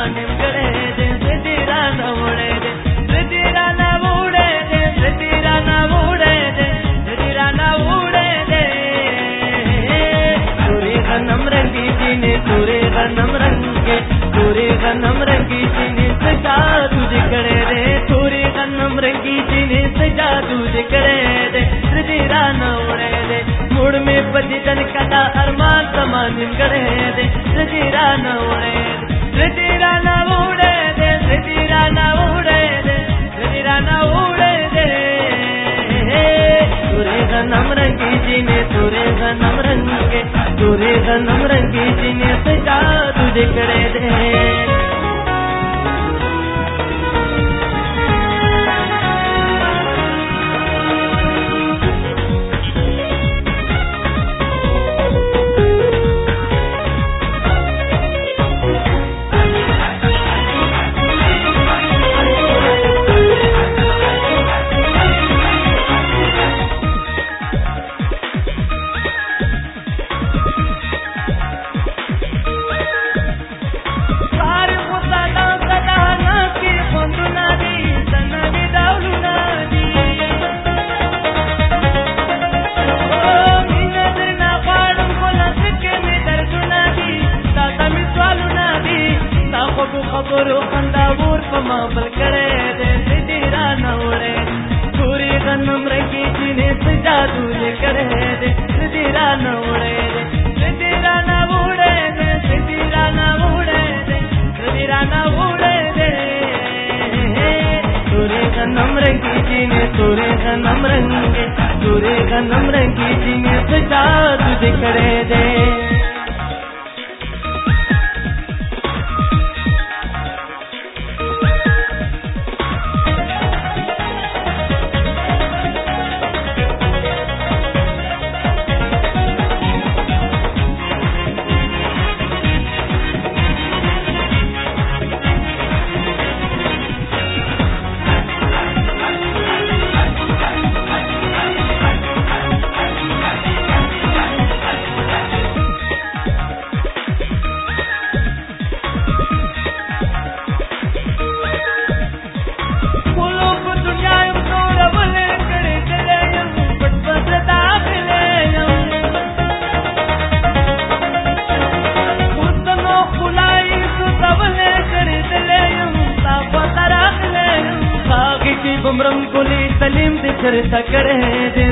समाने गड़े दे सजीरा न उड़े दे सजीरा न उड़े दे सजीरा न उड़े दे सजीरा न उड़े दे पूरे गनम रंगी जीने पूरे गनम रंगे पूरे गनम रंगी जीने सजा तुझे करे दे पूरे गनम रंगी जीने सजा तुझे करे दे सजीरा न उड़े दे मुड़ में बजन कदा अरमान समाने गड़े दे सजीरा न उड़े दे सजीरा न उड़े दे सजीरा न उड़े दे सजीरा न उड़े दे तुरे गनम रंगी जीने तुरे गनम रंगे तुरे गनम रंगी जीने सजा तुझे करे दे खबरो खंदा वोर पमा बल करे दे सजीरा न उड़े पूरी गनम रंगी जीने सजा तुझे करे दे सजीरा न उड़े दे सजीरा न उड़े दे सजीरा न उड़े दे सजीरा न उड़े दे पूरे गनम रंगी जीने पूरे गनम रंगे पूरे गनम रंगी जीने सजा तुझे करे दे बुमरंग कुली सलीम दिखर तकड़े दे